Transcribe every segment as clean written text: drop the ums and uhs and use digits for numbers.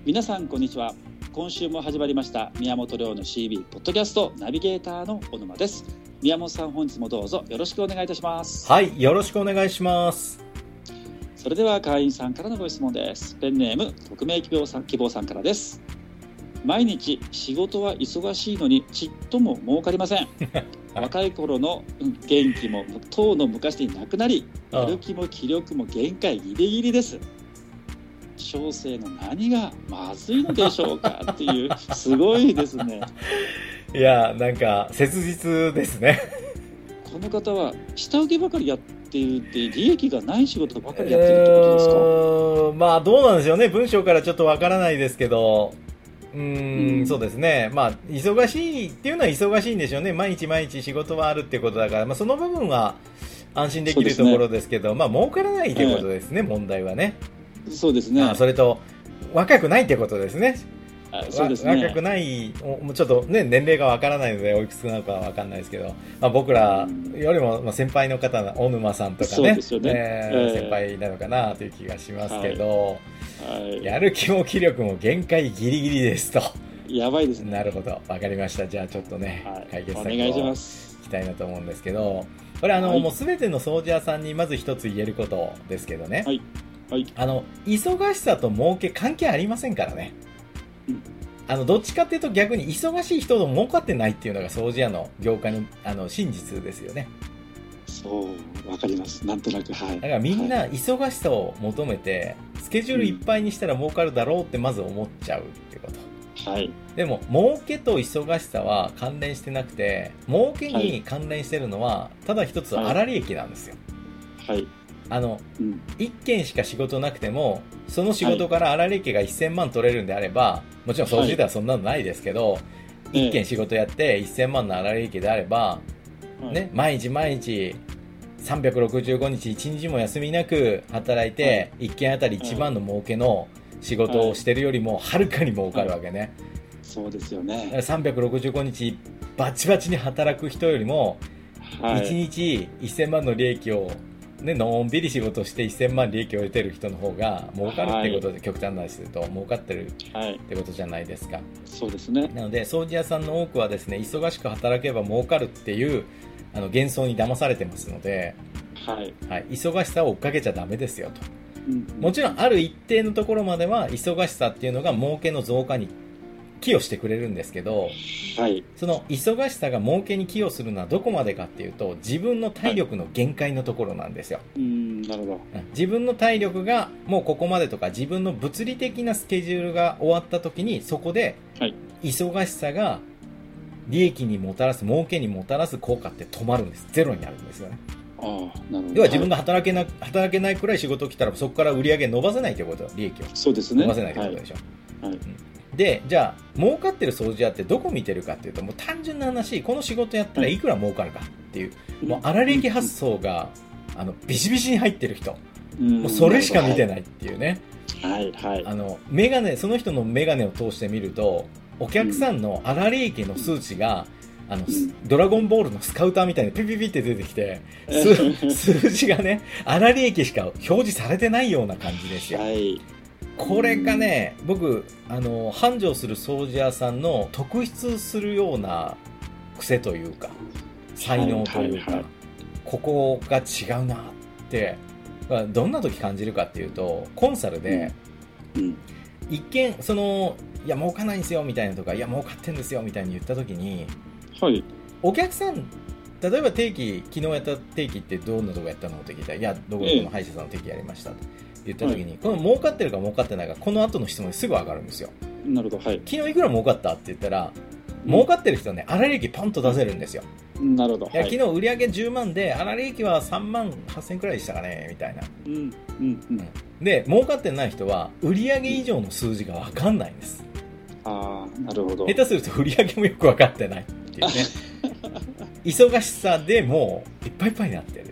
皆さんこんにちは。今週も始まりました宮本亮の CB ポッドキャストナビゲーターの小沼です。宮本さん、本日もどうぞよろしくお願いいたします。 はい、よろしくお願いします。 それでは会員さんからのご質問です。ペンネーム匿名希望さんからです。毎日仕事は忙しいのにちっとも儲かりません若い頃の元気も当の昔になくなり、やる気も気力も限界ギリギリです。小生の何がまずいのでしょうかっていう、すごいですね。 いや、なんか切実ですね。 この方は下請けばかりやっていて利益がない仕事ばかりやってるってことですか？ まあどうなんでしょうね。文章からちょっとわからないですけど、そうですね。まあ忙しいっていうのは忙しいんでしょうね。毎日毎日仕事はあるってことだから、まあその部分は安心できるところですけど、まあ儲からないってことですね。問題はね。 そうですね。 それと若くないってことですね。 そうですね。 若くない、もうちょっとね、年齢がわからないのでおいくつなのかはわかんないですけど、まあ、僕らよりも先輩の方、小沼さんとかね、先輩なのかなという気がしますけど、やる気も気力も限界ギリギリですと。 やばいですね。 なるほど、わかりました。じゃあちょっとね、解決策をお願いします。 いきたいなと思うんですけど、これもうすべての掃除屋さんにまず一つ言えることですけどね、忙しさと儲け関係ありませんからね。どっちかっていうと逆に忙しい人ほど儲かってないっていうのが掃除屋の業界の真実ですよね。 そう、わかります。なんとなく、だからみんな忙しさを求めて、スケジュールいっぱいにしたら儲かるだろうってまず思っちゃうっていうこと。でも儲けと忙しさは関連してなくて、儲けに関連してるのはただ一つ粗利益なんですよ。1件しか仕事なくても、その仕事から粗利益が1000万取れるんであれば、もちろん掃除ではそんなのないですけど、1件仕事やって1000万の粗利益であれば、毎日毎日365日1日も休みなく働いて、1件あたり1万の儲けの仕事をしてるよりもはるかに儲かるわけね。 そうですよね。 365日バチバチに働く人よりも、1日1000万の利益をのんびり仕事して1000万利益を得てる人の方が儲かるってことで、極端な話すると儲かってるってことじゃないですか。 そうですね。 なので掃除屋さんの多くはですね、忙しく働けば儲かるっていう幻想に騙されてますので、忙しさを追っかけちゃダメですよと。もちろんある一定のところまでは忙しさっていうのが儲けの増加に寄与してくれるんですけど、その忙しさが儲けに寄与するのはどこまでかっていうと、自分の体力の限界のところなんですよ。 なるほど。 自分の体力がもうここまでとか、自分の物理的なスケジュールが終わった時に、そこで忙しさが利益にもたらす、儲けにもたらす効果って止まるんです。ゼロになるんですよね。 なるほど。 要は自分が働けないくらい仕事来たら、そこから売り上げ伸ばせないということ、利益をそうですね、 伸ばせないということでしょ。で、じゃあ儲かってる掃除屋ってどこ見てるかっていうと、もう単純な話、この仕事やったらいくら儲かるかっていう、もう粗利益発想がビシビシに入ってる人、もうそれしか見てないっていうね。メガネ、その人のメガネを通して見ると、お客さんの粗利益の数値がドラゴンボールのスカウターみたいにピピピって出てきて、数字がね、粗利益しか表示されてないような感じですよ。これがね、僕繁盛する掃除屋さんの特筆するような癖というか才能というか、ここが違うなってどんな時感じるかっていうと、コンサルで一見いや儲かんないんですよみたいなとか、いや儲かってんですよみたいに言った時に、お客さん、例えば昨日やった定期ってどんなとこやったのって聞いたら、いやどこの歯医者さんの定期やりましたと言った時に、この儲かってるか儲かってないか、この後の質問ですぐ上がるんですよ。 なるほど。昨日いくら儲かったって言ったら、儲かってる人はね、粗利益ポンと出せるんですよ。 なるほど。 昨日売上10万で粗利益は3万8000くらいでしたかねみたいな。で、儲かってない人は売上以上の数字が分かんないんです。 なるほど。 下手すると売上もよく分かってないっていうね。忙しさでもういっぱいいっぱいになってる。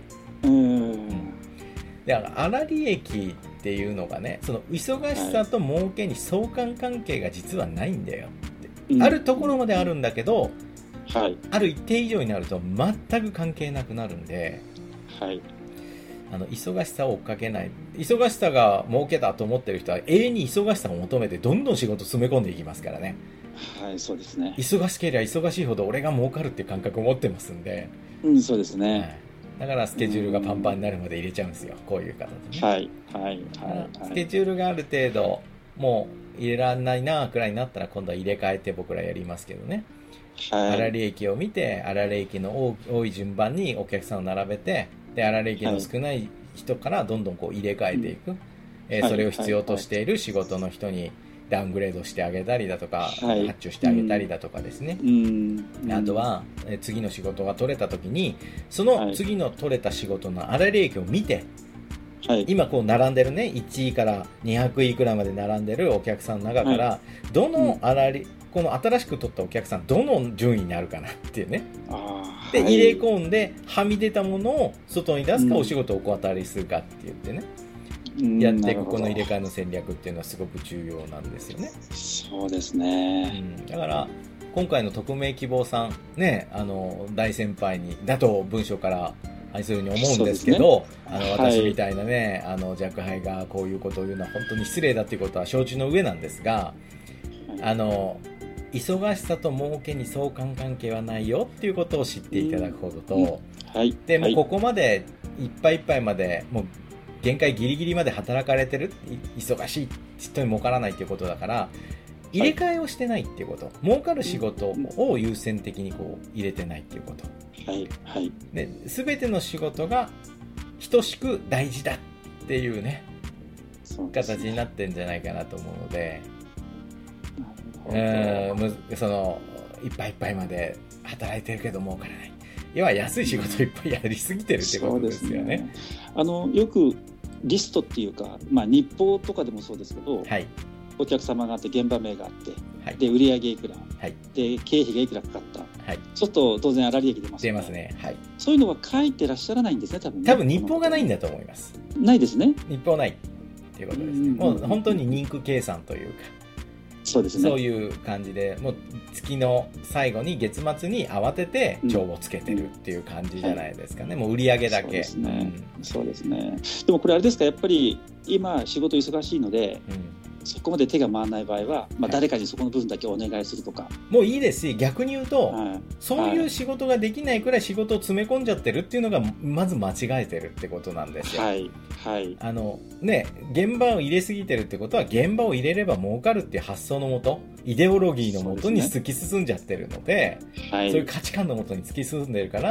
だから粗利益っていうのがね、その忙しさと儲けに相関関係が実はないんだよって、あるところまであるんだけど、ある一定以上になると全く関係なくなるんで、 忙しさを追っかけない。忙しさが儲けだと思ってる人は永遠に忙しさを求めてどんどん仕事詰め込んでいきますからね。 はい、そうですね。 忙しければ忙しいほど俺が儲かるっていう感覚を持ってますんで、 そうですね。 はい、だからスケジュールがパンパンになるまで入れちゃうんですよ、こういう形で、ね。 はい、はい、はい。 スケジュールがある程度、もう入れらんないなくらいになったら今度は入れ替えて僕らやりますけどね。粗利益を見て、粗利益の多い順番にお客さんを並べて、で粗利益の少ない人からどんどんこう入れ替えていく、それを必要としている仕事の人にダウングレードしてあげたりだとか、発注してあげたりだとかですね、あとは次の仕事が取れた時にその次の取れた仕事の粗利益を見て、今こう並んでるね、1位から200位くらいまで並んでるお客さんの中から、どのこの新しく取ったお客さんどの順位になるかなっていうね、で入れ込んではみ出たものを外に出すか、お仕事をお断りするかって言ってね、やっていくこの入れ替えの戦略っていうのはすごく重要なんですよね。 そうですね、 だから今回の匿名希望さんね、大先輩にだと文章から愛するに思うんですけど、私みたいなね、若輩がこういうことを言うのは本当に失礼だっていうことは承知の上なんですが、忙しさと儲けに相関関係はないよっていうことを知っていただくことと、でもうここまでいっぱいいっぱいまでもう限界ギリギリまで働かれてる、忙しい人に儲からないっていうことだから入れ替えをしてないっていうこと、儲かる仕事を優先的にこう入れてないっていうこと、で全ての仕事が等しく大事だっていうね、形になってんじゃないかなと思うので、そのいっぱいいっぱいまで働いてるけど儲からない、要は安い仕事をいっぱいやりすぎてるってことですよね。 よくリストっていうか、日報とかでもそうですけど、お客様があって現場名があって、で売上いくら、で経費がいくらかかった、ちょっと当然粗利益出ますよね。出ますね、そういうのは書いてらっしゃらないんですね、多分日報がないんだと思います。 ないですね、 日報ないっていうことですね。もう本当に人気計算というか、 そうですね、 そういう感じで、もう月の最後に月末に慌てて帳をつけてるっていう感じじゃないですかね、もう売り上げだけ。 そうですね。でもこれあれですか、やっぱり今仕事忙しいので、そこまで手が回らない場合は、誰かにそこの部分だけお願いするとかもういいですし、逆に言うと、そういう仕事ができないくらい仕事を詰め込んじゃってるっていうのがまず間違えてるってことなんですよ。現場を入れすぎてるってことは、現場を入れれば儲かるっていう発想のもと、イデオロギーのもとに突き進んじゃってるので、そういう価値観のもとに突き進んでるから、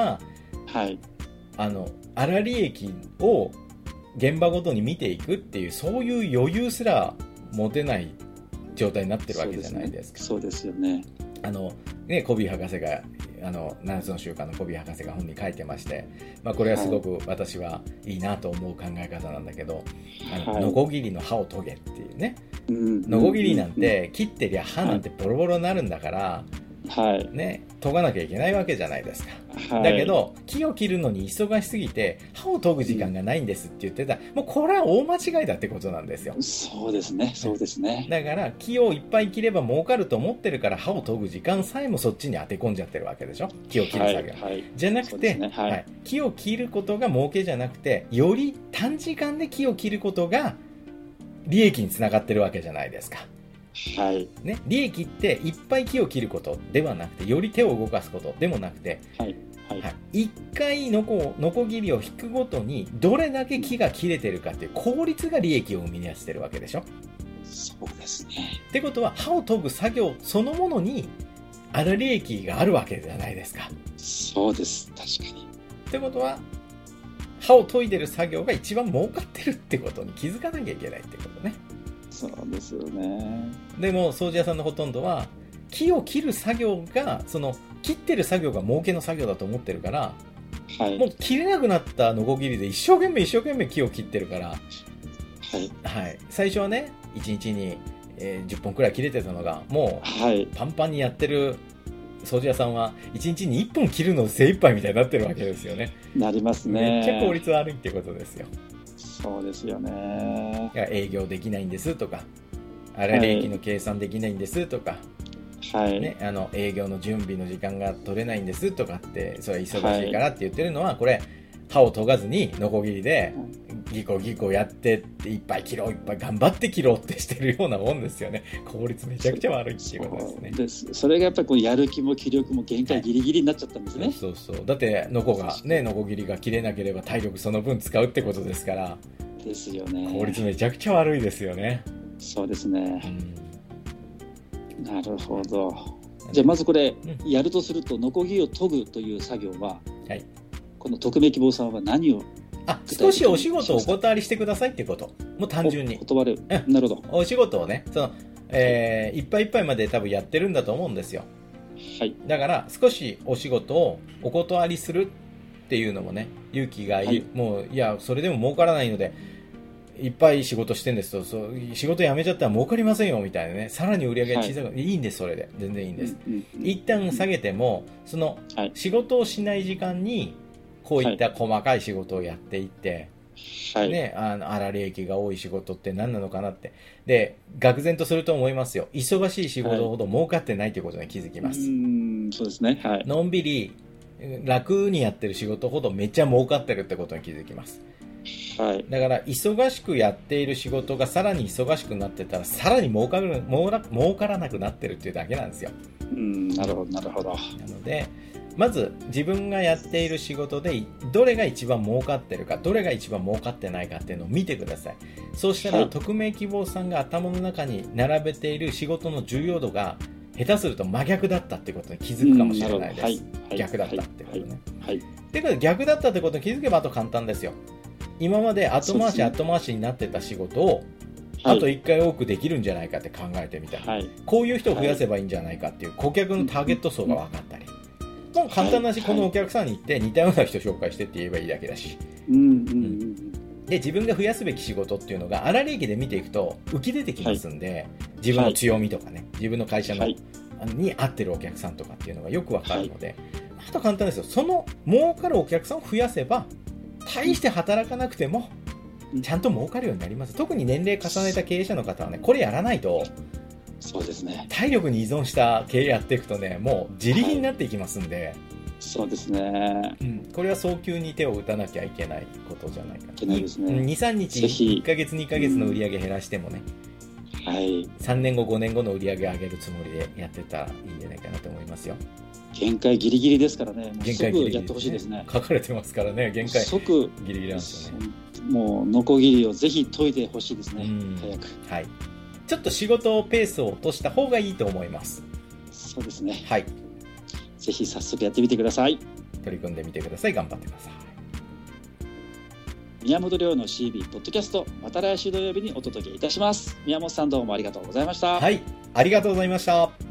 粗利益を現場ごとに見ていくっていう、そういう余裕すら持てない状態になってるわけじゃないですか。 そうですよね。 コビー博士が7つの習慣のコビー博士が本に書いてまして、これはすごく私はいいなと思う考え方なんだけど、ノコギリの刃を研げっていうね、ノコギリなんて切ってりゃ刃なんてボロボロになるんだから、研がなきゃいけないわけじゃないですか。だけど木を切るのに忙しすぎて刃を研ぐ時間がないんですって言ってたら、もうこれは大間違いだってことなんですよ。 そうですね、そうですね。 だから木をいっぱい切れば儲かると思ってるから、刃を研ぐ時間さえもそっちに当て込んじゃってるわけでしょ、木を切る作業、じゃなくて、木を切ることが儲けじゃなくて、より短時間で木を切ることが利益につながってるわけじゃないですか。利益っていっぱい木を切ることではなくて、より手を動かすことでもなくて、1回ノコギリを引くごとにどれだけ木が切れてるかっていう効率が利益を生み出してるわけでしょ。 そうですね。 ってことは、刃を研ぐ作業そのものに粗利益があるわけじゃないですか。 そうです、確かに。 ってことは、刃を研いでる作業が一番儲かってるってことに気づかなきゃいけないってことね。 そうですよね。 でも掃除屋さんのほとんどは木を切る作業が、その切ってる作業が儲けの作業だと思ってるから、もう切れなくなったノコギリで一生懸命木を切ってるから、最初はね、1日に、10本くらい切れてたのが、もうパンパンにやってる掃除屋さんは1日に1本切るの精一杯みたいになってるわけですよね。 なりますね。 めっちゃ効率悪いってことですよ。 そうですよね。 営業できないんですとか、粗利益の計算できないんですとか、営業の準備の時間が取れないんですとかって、それは忙しいからって言ってるのは、これ歯を研がずにノコギリでギコギコやってっていっぱい切ろういっぱい頑張って切ろうってしてるようなもんですよね。効率めちゃくちゃ悪いっていうことですね。 それがやっぱりこうやる気も気力も限界ギリギリになっちゃったんですね。はい、 そうそう。だってノコギリが切れなければ体力その分使うってことですから。 ですよね。 効率めちゃくちゃ悪いですよね。 そうですね。なるほど。じゃあまずこれ、やるとするとノコギリを研ぐという作業は、はい、この匿名希望さんは何を少しお仕事をお断りしてくださいってこと。もう単純に。 断る。なるほど。 お仕事をね、いっぱいいっぱいまで多分やってるんだと思うんですよ。はい。だから少しお仕事をお断りするっていうのもね、勇気がいる。はい、もういやそれでも儲からないのでいっぱい仕事してんですと、仕事辞めちゃったら儲かりませんよみたいなね、さらに売り上げが小さく、はい、いいんです、それで全然いいんです。一旦下げてもその仕事をしない時間にこういった細かい仕事をやっていって、はい、ね、粗利益が多い仕事って何なのかなって。で、愕然とすると思いますよ。忙しい仕事ほど儲かってないということに気づきます。 そうですね。はい、 のんびり楽にやってる仕事ほどめっちゃ儲かってるってことに気づきます。はい、だから忙しくやっている仕事がさらに忙しくなってたらさらに儲からなくなってるっていうだけなんですよ。 なるほどなるほど。 なのでまず自分がやっている仕事でどれが一番儲かってるかどれが一番儲かってないかっていうのを見てください。そうしたら、はい、匿名希望さんが頭の中に並べている仕事の重要度が下手すると真逆だったってことに気づくかもしれないです。はい、逆だったってことね。はい。ってことで逆だったってことに気づけばあと簡単ですよ。今まで後回しになってた仕事をあと1回多くできるんじゃないかって考えてみたり、はい、こういう人を増やせばいいんじゃないかっていう顧客のターゲット層が分かったり、もう簡単だし、このお客さんに行って似たような人紹介してって言えばいいだけだし、で自分が増やすべき仕事っていうのが粗利益で見ていくと浮き出てきますんで、自分の強みとかね、自分の会社の、に合ってるお客さんとかっていうのがよく分かるので、あと簡単ですよ。その儲かるお客さんを増やせば大して働かなくてもちゃんと儲かるようになります。特に年齢重ねた経営者の方はね、これやらないと、 そうですね、 体力に依存した経営やっていくとね、もう自力になっていきますんで、 そうですね、 これは早急に手を打たなきゃいけないことじゃないかな。 いけないですね。 2、3日、1ヶ月2ヶ月の売り上げ減らしてもね、3年後5年後の売り上げ上げるつもりでやってたらいいんじゃないかなと思いますよ。 限界ギリギリですからね。限界ギリギリ、やってほしいですね。 書かれてますからね、限界即ギリギリなんですよね。 もうノコギリをぜひ解いてほしいですね。早く。 はい。ちょっと仕事ペースを落とした方がいいと思います。 そうですね。 はい。 ぜひ早速やってみてください。 取り組んでみてください。頑張ってください。 宮本亮の CB ポッドキャスト、また来週土曜日にお届けいたします。宮本さん、どうもありがとうございました。 はい、ありがとうございました。